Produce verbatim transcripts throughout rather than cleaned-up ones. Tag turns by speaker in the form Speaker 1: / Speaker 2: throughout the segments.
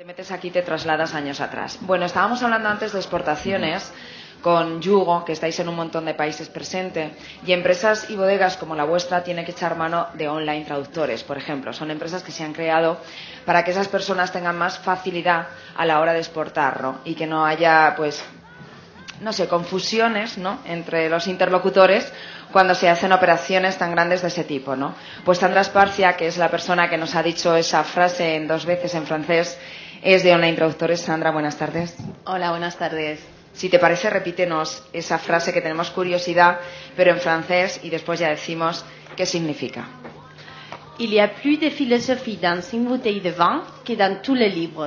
Speaker 1: Te metes aquí y te trasladas años atrás. Bueno, estábamos hablando antes de exportaciones con Yugo, que estáis en un montón de países presente, y empresas y bodegas como la vuestra tienen que echar mano de online traductores, por ejemplo. Son empresas que se han creado para que esas personas tengan más facilidad a la hora de exportar, ¿no? Y que no haya, pues, no sé, confusiones, ¿no?, entre los interlocutores cuando se hacen operaciones tan grandes de ese tipo, ¿no? Pues Sandra Esparcia, que es la persona que nos ha dicho esa frase en dos veces en francés, es de Online Traductores. Sandra, buenas tardes.
Speaker 2: Hola, buenas tardes.
Speaker 1: Si te parece, repítenos esa frase que tenemos curiosidad, pero en francés, y después ya decimos qué significa.
Speaker 2: Il y a plus de philosophie dans une bouteille de vin que dans tous les livres.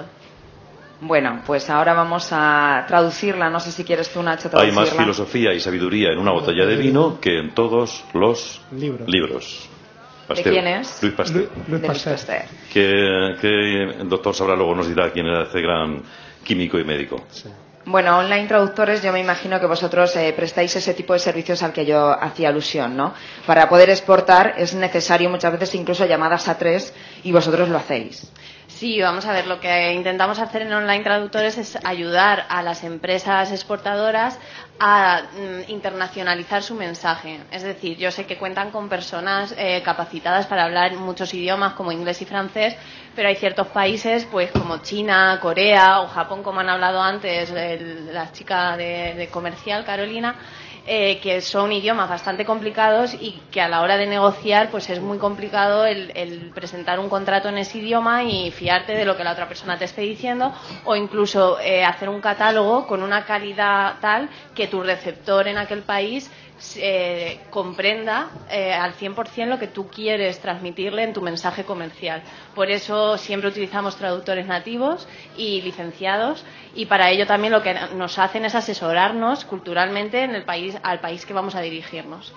Speaker 1: Bueno, pues ahora vamos a traducirla. No sé si quieres tú, Nacho, traducirla.
Speaker 3: Hay más filosofía y sabiduría en una botella de vino que en todos los
Speaker 4: libros.
Speaker 3: libros.
Speaker 1: ¿De quién es?
Speaker 3: Luis Pasteur.
Speaker 4: Luis
Speaker 1: De Luis
Speaker 4: Pasteur.
Speaker 1: Pasteur.
Speaker 3: Que, que el doctor sabrá, luego nos dirá quién era ese gran químico y médico.
Speaker 4: Sí.
Speaker 1: Bueno, Online Traductores, yo me imagino que vosotros eh, prestáis ese tipo de servicios al que yo hacía alusión, ¿no? Para poder exportar es necesario muchas veces incluso llamadas a tres, y vosotros lo hacéis.
Speaker 2: Sí, vamos a ver, lo que intentamos hacer en Online Traductores es ayudar a las empresas exportadoras a mm, internacionalizar su mensaje. Es decir, yo sé que cuentan con personas eh, capacitadas para hablar muchos idiomas como inglés y francés, pero hay ciertos países, pues como China, Corea o Japón, como han hablado antes el, la chica de, de comercial, Carolina, Eh, que son idiomas bastante complicados y que a la hora de negociar pues es muy complicado el, el presentar un contrato en ese idioma y fiarte de lo que la otra persona te esté diciendo, o incluso eh, hacer un catálogo con una calidad tal que tu receptor en aquel país eh, comprenda eh, al cien por ciento lo que tú quieres transmitirle en tu mensaje comercial. Por eso siempre utilizamos traductores nativos y licenciados, y para ello también lo que nos hacen es asesorarnos culturalmente en el país, al país que vamos a dirigirnos.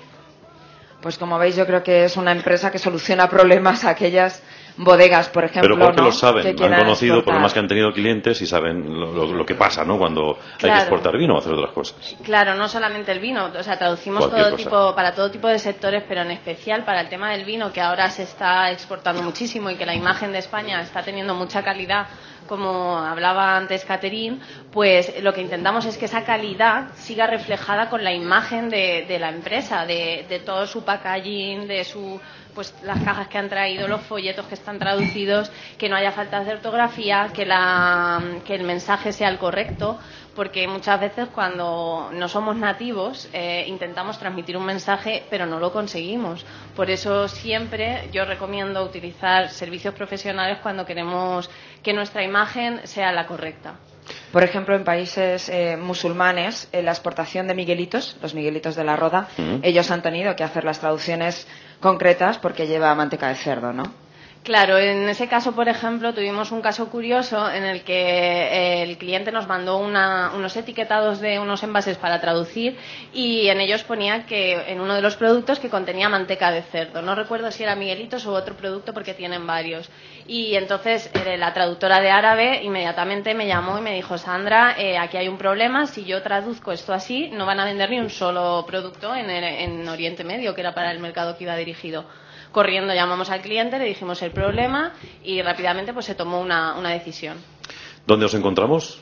Speaker 1: Pues como veis, yo creo que es una empresa que soluciona problemas a aquellas bodegas, por ejemplo,
Speaker 3: Pero porque
Speaker 1: ¿no?,
Speaker 3: lo saben,
Speaker 1: que
Speaker 3: han
Speaker 1: quieran
Speaker 3: conocido
Speaker 1: exportar.
Speaker 3: problemas que han tenido clientes y saben lo, lo, lo que pasa, ¿no?, cuando
Speaker 2: Claro.
Speaker 3: hay que exportar vino o hacer otras cosas.
Speaker 2: Claro, no solamente el vino, o sea, traducimos
Speaker 3: Cualquier
Speaker 2: todo
Speaker 3: cosa.
Speaker 2: tipo, para todo tipo de sectores, pero en especial para el tema del vino, que ahora se está exportando muchísimo y que la imagen de España está teniendo mucha calidad, como hablaba antes Catherine, pues lo que intentamos es que esa calidad siga reflejada con la imagen de, de la empresa, de, de todo su packaging, de su, pues las cajas que han traído, los folletos que están traducidos, que no haya faltas de ortografía, que, la, que el mensaje sea el correcto, porque muchas veces cuando no somos nativos eh, intentamos transmitir un mensaje pero no lo conseguimos. Por eso siempre yo recomiendo utilizar servicios profesionales cuando queremos que nuestra imagen sea la correcta.
Speaker 1: Por ejemplo, en países eh, musulmanes, en la exportación de miguelitos, los miguelitos de la Roda,
Speaker 3: Uh-huh.
Speaker 1: ellos han tenido que hacer las traducciones concretas porque lleva manteca de cerdo, ¿no?
Speaker 2: Claro, en ese caso, por ejemplo, tuvimos un caso curioso en el que el cliente nos mandó una, unos etiquetados de unos envases para traducir, y en ellos ponía que en uno de los productos que contenía manteca de cerdo. No recuerdo si era Miguelitos o otro producto porque tienen varios. Y entonces eh, la traductora de árabe inmediatamente me llamó y me dijo: Sandra, eh, aquí hay un problema, si yo traduzco esto así no van a vender ni un solo producto en, el, en Oriente Medio, que era para el mercado que iba dirigido. Corriendo llamamos al cliente, le dijimos el problema y rápidamente pues se tomó una, una decisión.
Speaker 3: ¿Dónde os encontramos?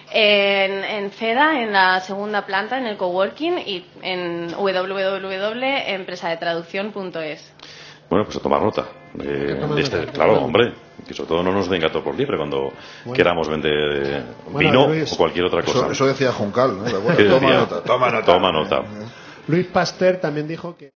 Speaker 2: En, en FEDA, en la segunda planta, en el coworking, y en doble u doble u doble u punto empresa de traducción punto es.
Speaker 3: Bueno, pues a tomar nota. Eh,
Speaker 4: tomar
Speaker 3: de este,
Speaker 4: nota.
Speaker 3: claro, hombre, que sobre todo no nos den gato por liebre cuando
Speaker 4: Bueno.
Speaker 3: queramos vender eh,
Speaker 4: Bueno,
Speaker 3: vino
Speaker 4: Luis,
Speaker 3: o cualquier otra cosa.
Speaker 5: Eso, eso decía Juncal, ¿no?
Speaker 3: ¿Qué
Speaker 5: Toma
Speaker 3: decía?
Speaker 5: nota, toma nota.
Speaker 3: Toma nota.
Speaker 4: Luis Pasteur también dijo que